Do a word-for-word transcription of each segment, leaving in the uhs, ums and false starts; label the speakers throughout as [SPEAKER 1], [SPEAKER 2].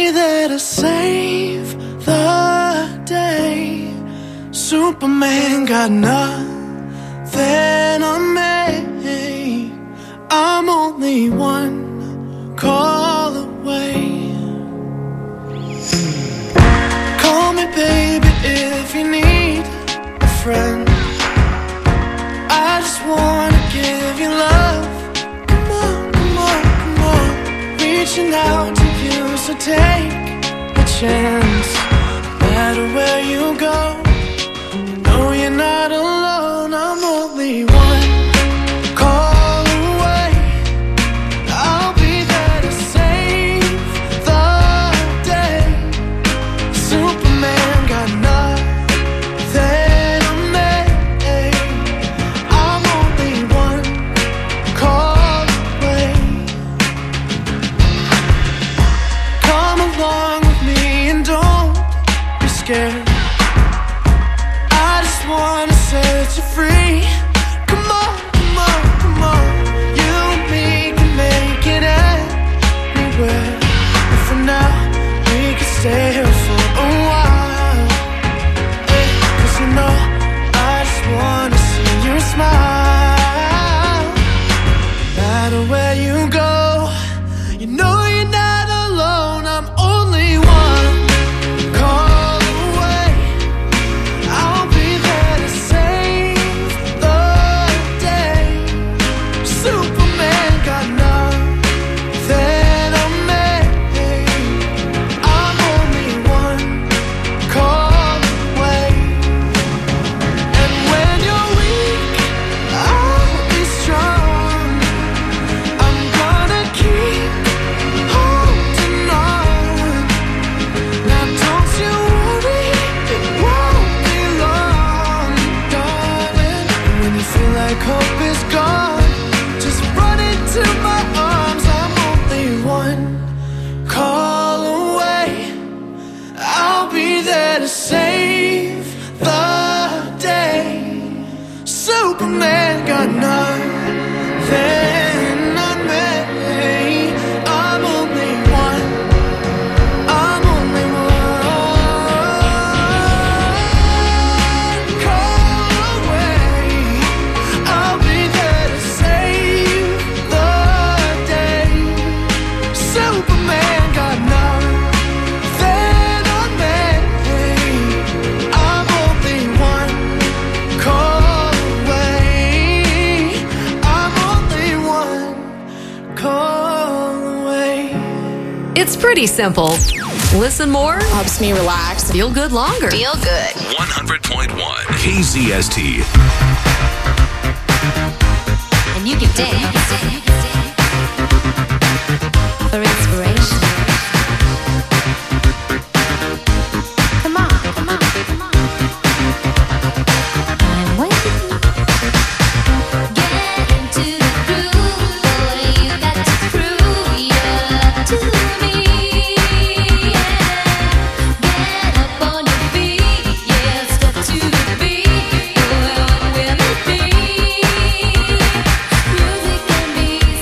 [SPEAKER 1] be there to save the day. Superman got nothing on me. I'm only one call away. Call me baby if you need a friend. I just wanna give you love. Come on, come on, come on. Reaching out to you, so take a chance. No matter where you go, no, you're not alone. I'm only one call away. I'll be there to save the day. Superman got nothing on me. I'm only one call away. Come along with me and don't be scared. Wanna set you free. Come on, come on, come on. You and me can make it anywhere. And for now, we can stay here for a while. Hey, 'cause you know, I just wanna see you smile. No matter where you go, you know you're not alone. I'm only one call away. I'll be Superman got nothing on me. I'm only one call away. And when you're weak, I'll be strong. I'm gonna keep holding on. Now don't you worry, it won't be long, darling. When you feel like hope is gone, to my arms, I'm only one call away. I'll be there to save the day. Superman got nothing on me. I'm only one. I'm only one call away. I'll be there to save the day. Superman got nothing on me. I'm only one call away. I'm only one call away.
[SPEAKER 2] It's pretty simple. Listen more,
[SPEAKER 3] Helps me relax.
[SPEAKER 2] feel good longer.
[SPEAKER 3] Feel good.
[SPEAKER 4] one hundred point one K Z S T.
[SPEAKER 5] And you can dance for inspiration. Come on, come on, come on. I'm waiting. Get into the groove, boy. You got to prove you're to me. Yeah. Get up on your feet, yeah. Step to the beat, boy. What will it be? Music can be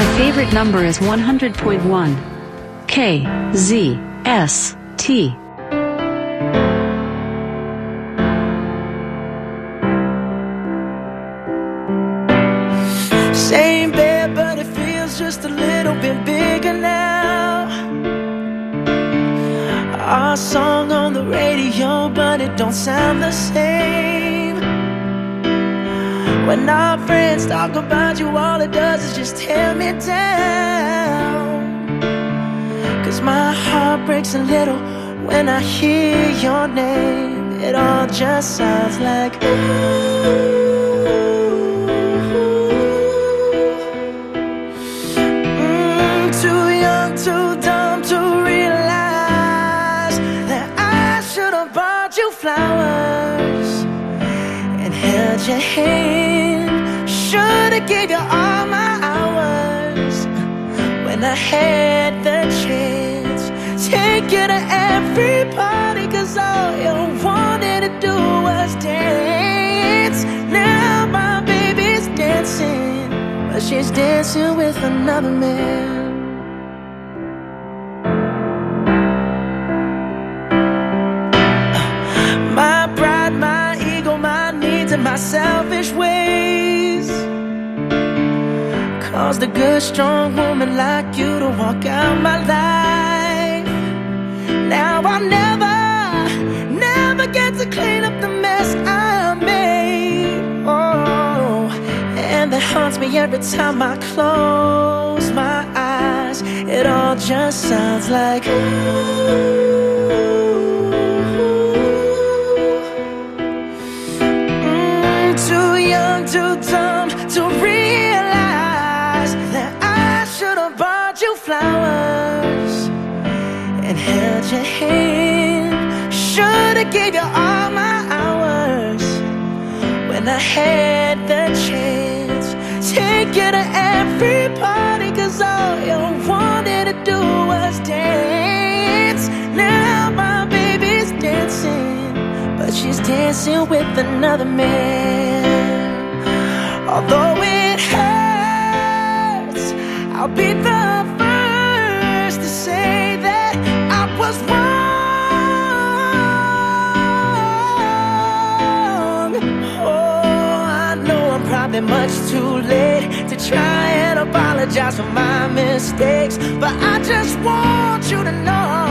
[SPEAKER 3] favorite number is one hundred point one. K Z S T.
[SPEAKER 1] Same bed, but it feels just a little bit bigger now. Our song on the radio, but it don't sound the same. When our friends talk about you, all it does is just tear me down. Cause my heart breaks a little when I hear your name. It all just sounds like ooh. Too young, too dumb to realize that I should have bought you flowers and held your hand. Should have gave you all my hours when I had the chance. Take you to every party, cause all you wanted to do was dance. Now my baby's dancing, but she's dancing with another man. My selfish ways caused a good, strong woman like you to walk out my life. Now I'll never, never get to clean up the mess I made. Oh, and that haunts me every time I close my eyes. It all just sounds like ooh. Too young, too dumb to realize that I should have bought you flowers and held your hand. Should have gave you all my hours when I had the chance. Take you to every party, cause all you wanted to do was dance. Now my baby's dancing, but she's dancing with another man. Although it hurts, I'll be the first to say that I was wrong. Oh, I know I'm probably much too late to try and apologize for my mistakes, but I just want you to know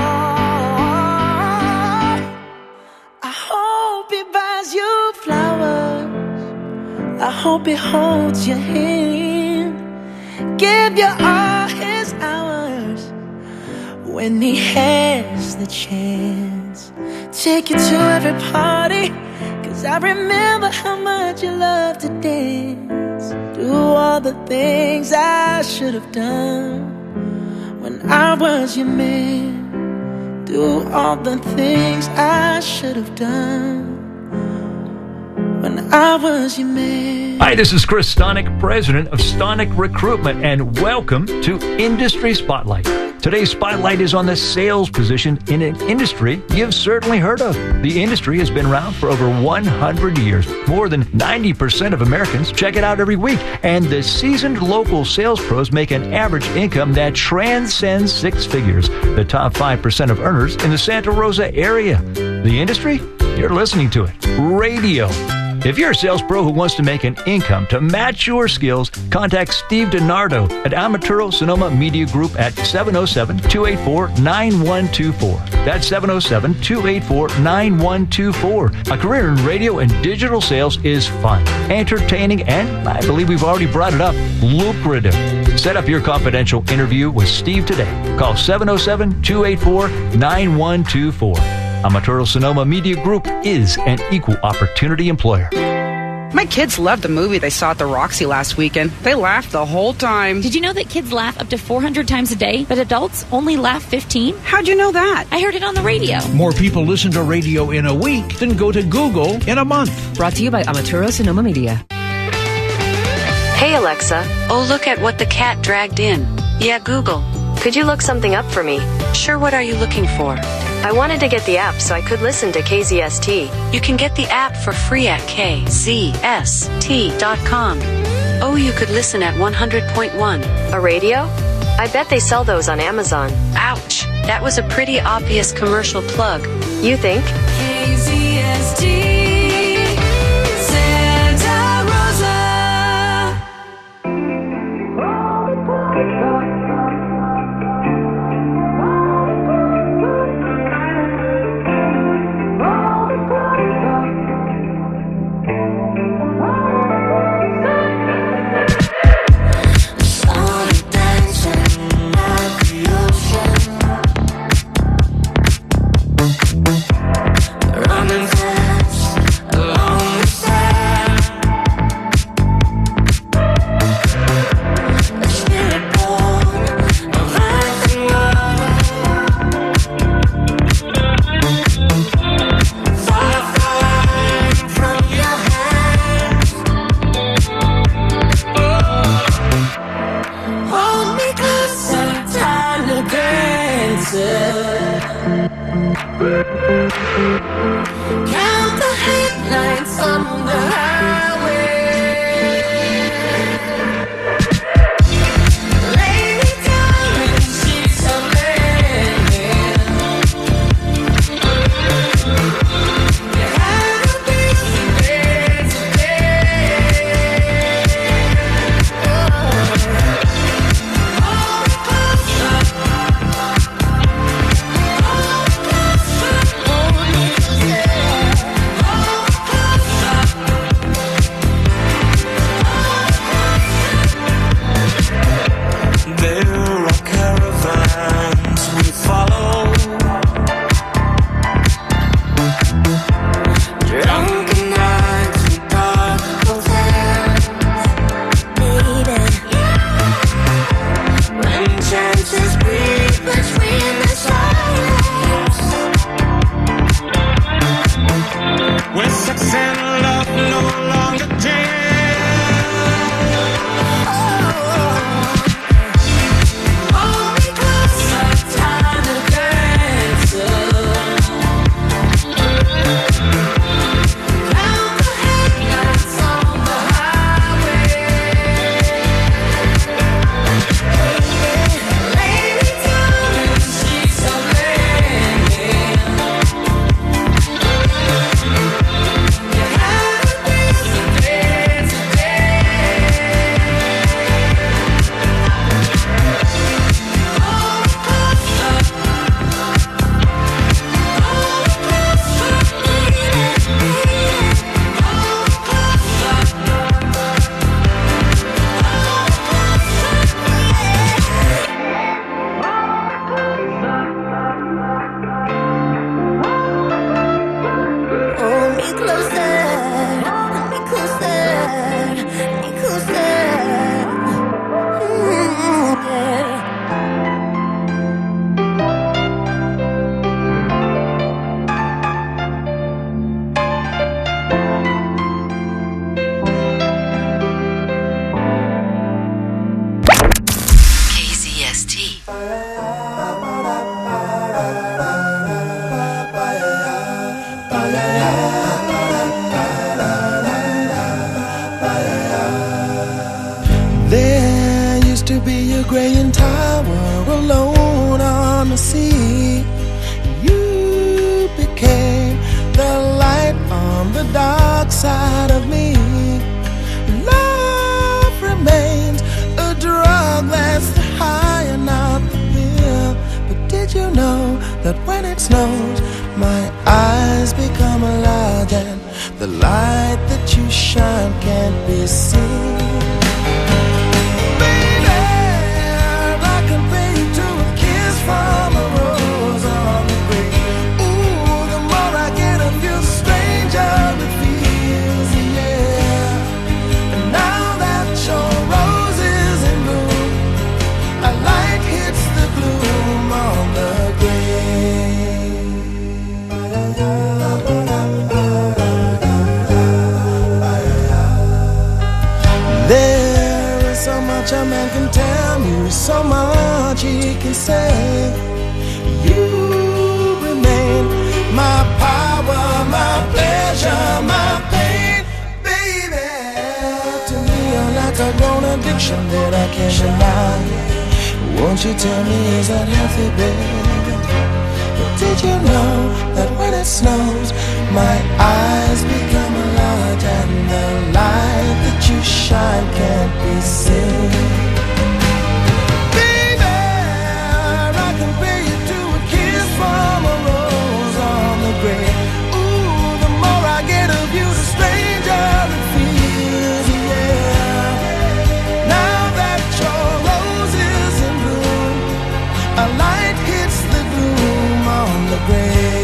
[SPEAKER 1] you flowers, I hope he holds your hand, give you all his hours when he has the chance. Take you to every party, cause I remember how much you love to dance. Do all the things I should have done when I was your man. Do all the things I should have done when I was your man.
[SPEAKER 6] Hi, this is Chris Stonick, president of Stonick Recruitment, and welcome to Industry Spotlight. Today's spotlight is on the sales position in an industry you've certainly heard of. The industry has been around for over one hundred years. More than ninety percent of Americans check it out every week, and the seasoned local sales pros make an average income that transcends six figures. The top five percent of earners in the Santa Rosa area. The industry? You're listening to it. Radio. If you're a sales pro who wants to make an income to match your skills, contact Steve DiNardo at Amaturo Sonoma Media Group at seven oh seven, two eight four, nine one two four. That's seven oh seven, two eight four, nine one two four. A career in radio and digital sales is fun, entertaining, and I believe we've already brought it up, lucrative. Set up your confidential interview with Steve today. Call seven oh seven, two eight four, nine one two four. Amaturo Sonoma Media Group is an equal opportunity employer.
[SPEAKER 7] My kids loved the movie they saw at the Roxy last weekend. They laughed the whole time.
[SPEAKER 8] Did you know that kids laugh up to four hundred times a day, but adults only laugh fifteen?
[SPEAKER 7] How'd you know that?
[SPEAKER 8] I heard it on the radio.
[SPEAKER 9] More people listen to radio in a week than go to Google in a month.
[SPEAKER 2] Brought to you by Amaturo Sonoma Media.
[SPEAKER 3] Hey Alexa. Oh, look at what the cat dragged in. Yeah, Google.
[SPEAKER 10] Could you look something up for me?
[SPEAKER 3] Sure, what are you looking for?
[SPEAKER 10] I wanted to get the app so I could listen to K Z S T.
[SPEAKER 3] You can get the app for free at K Z S T dot com. Oh, you could listen at one hundred point one.
[SPEAKER 10] A radio? I bet they sell those on Amazon.
[SPEAKER 3] Ouch. That was a pretty obvious commercial plug.
[SPEAKER 10] You think?
[SPEAKER 5] K Z S T Santa Rosa.
[SPEAKER 1] Running fast along the sand. A spirit born of earth and water. Far, far from your hands. Oh, hold me closer, time to dance. Count the headlights on the highway. Lay me down in sheets of linen. You had a busy day today. Hold me closer. There are caravans we follow. Drunken nights and dark hotels. Baby, when chances breathe between the silence. When sex and love no longer dance. Hold me closer, time to dance. Count the headlights on the highway. Lay me down in sheets of linen. You had a busy day today. Hold me closer. Hold me closer, baby, baby. Hold me closer. Hold me closer. Hold me closer. Hold me closer. Mm, yeah.
[SPEAKER 3] K Z S T.
[SPEAKER 1] There used to be a graying tower alone on the sea. You became the light on the dark side of me. Love remains a drug that's the high and not the pill. But did you know that when it snows, my eyes become large and the light that you shine can't be seen? From a rose on the grave. Ooh, the more I get of you, the stranger it feels, yeah. And now that your rose is in bloom, a light hits the gloom on the grave. There is so much a man can tell you, so much he can say. You remain my power, my pleasure, my pain, baby. To me you're like a addiction that I can't deny. Won't you tell me, is that healthy, baby? But did you know that when it snows, my eyes become large and the light that you shine can't be seen? Baby, I compare you to a kiss from a rose on the grave. Ooh, the more I get of you, the stranger it feels, yeah. Now that your rose is in bloom, a light hits the gloom on the grave.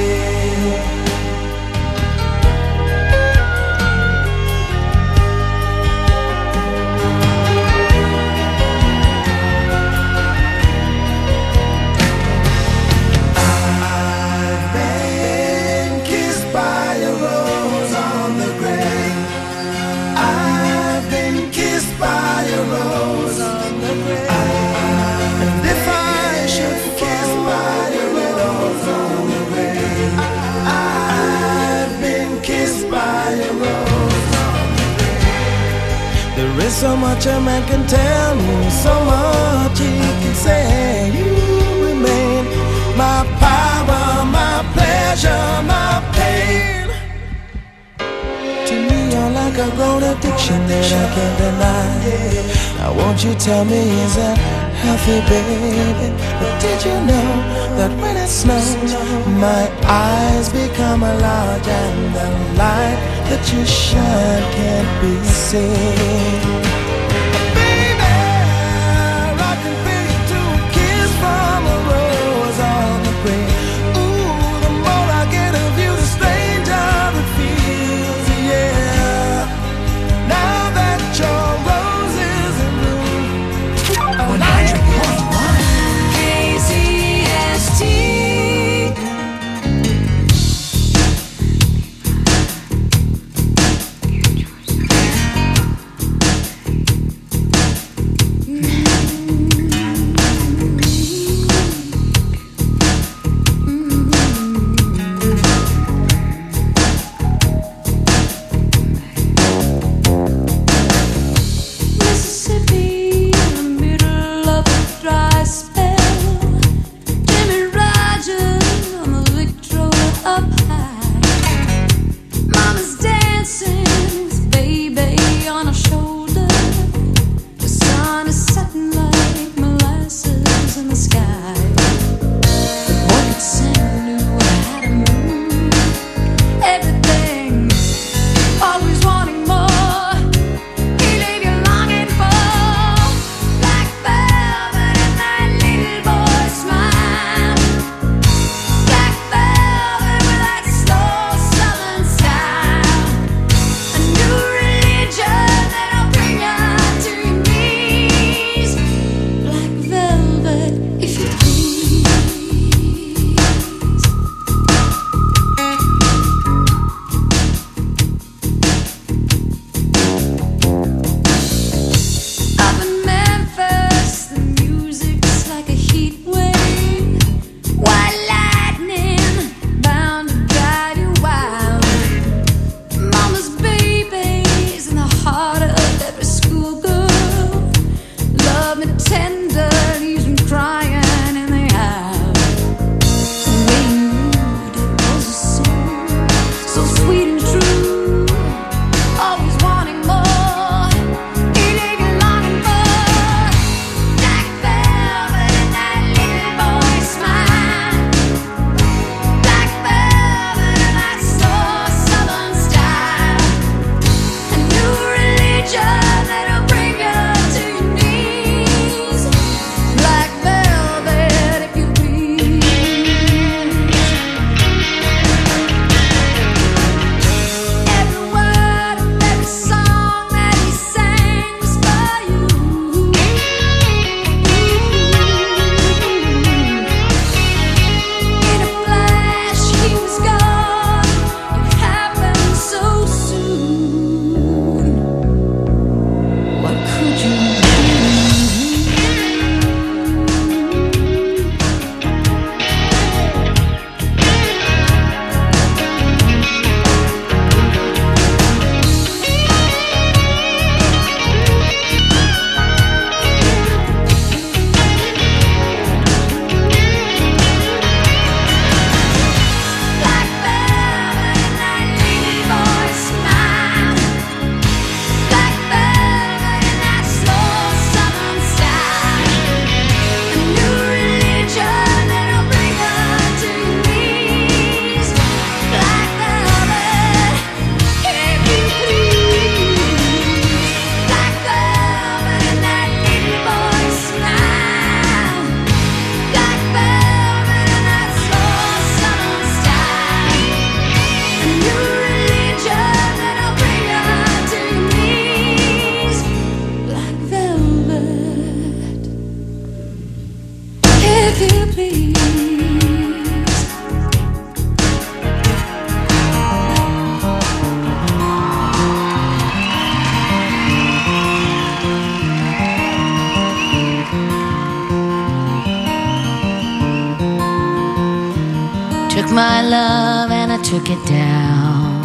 [SPEAKER 1] I've been kissed by a rose on the grave. I've been kissed by a rose on the grave. And if I should kiss by a rose on the grave, I've been kissed by a rose on the grave. There is so much a man can tell me, so much he can say. You remain my power, my pleasure, my pain. To me, you're like a grown addiction that I can't deny. Now won't you tell me, is that healthy, baby? But did you know that when it snows, my eyes become large and the light that you shine can't be seen? Baby, I can feel you to a kiss from a rose on the grave. Ooh, the more I get of you, the stranger it feels, yeah. Now that your rose is in bloom,
[SPEAKER 2] one hundred point one
[SPEAKER 5] K Z S T. with you, please. Took my love and I took it down.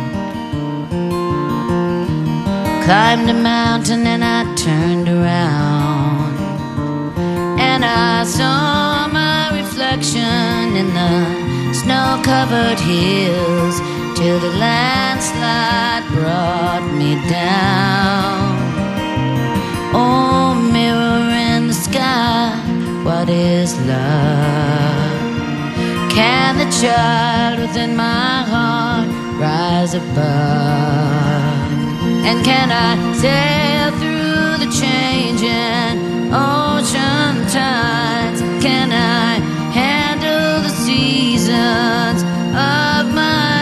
[SPEAKER 5] Climbed a mountain and I turned around, and I saw my reflection in the snow-covered hills till the landslide brought me down. Oh, mirror in the sky, what is love? Can the child within my heart rise above? And can I sail through the changing ocean tides? Can I handle the seasons of my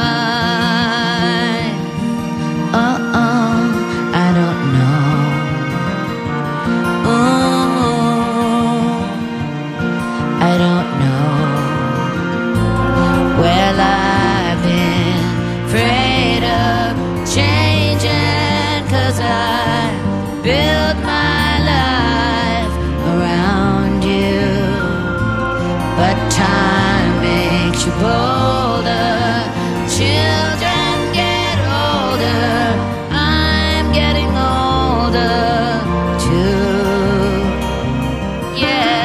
[SPEAKER 5] life? Uh-oh, I don't know. Oh, I don't know. Well, I've been afraid of changing, 'cause I built my life around you. But time makes you bolder, children get older, I'm getting older too. Yeah.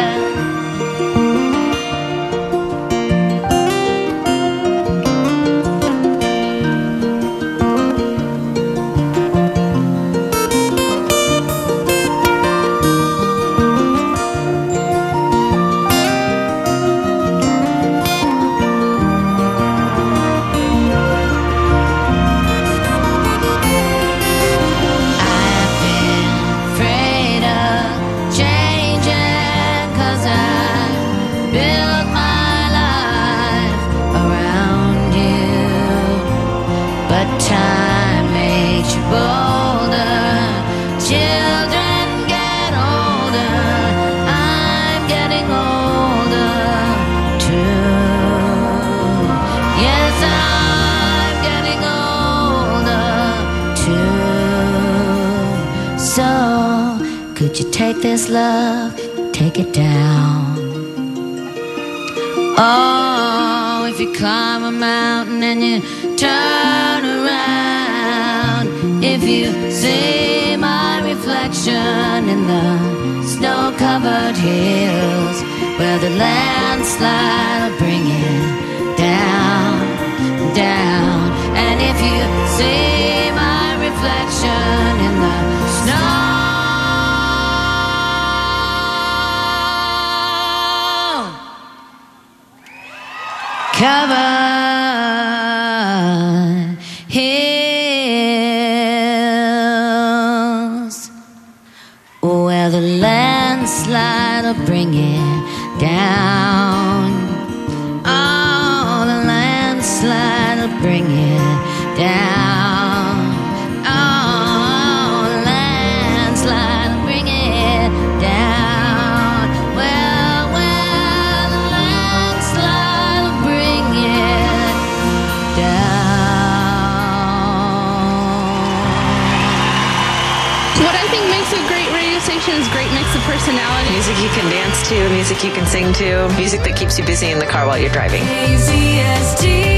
[SPEAKER 5] Time makes you bolder, children get older, I'm getting older too. Yes, I'm getting older too. So, could you take this love, take it down? Oh, if you climb a mountain and you turn around, if you see my reflection in the snow-covered hills, where the landslide will bring it down, down. And if you see my reflection in the snow covered hills, where the landslide will bring it down. Oh, the landslide will bring it down. Oh, the landslide will bring it down. Well, well, the landslide will bring it down.
[SPEAKER 11] What I think makes a great radio station is great mix of personality.
[SPEAKER 12] Music you can dance to, music you can sing to, music that keeps you busy in the car while you're driving.
[SPEAKER 5] K Z S T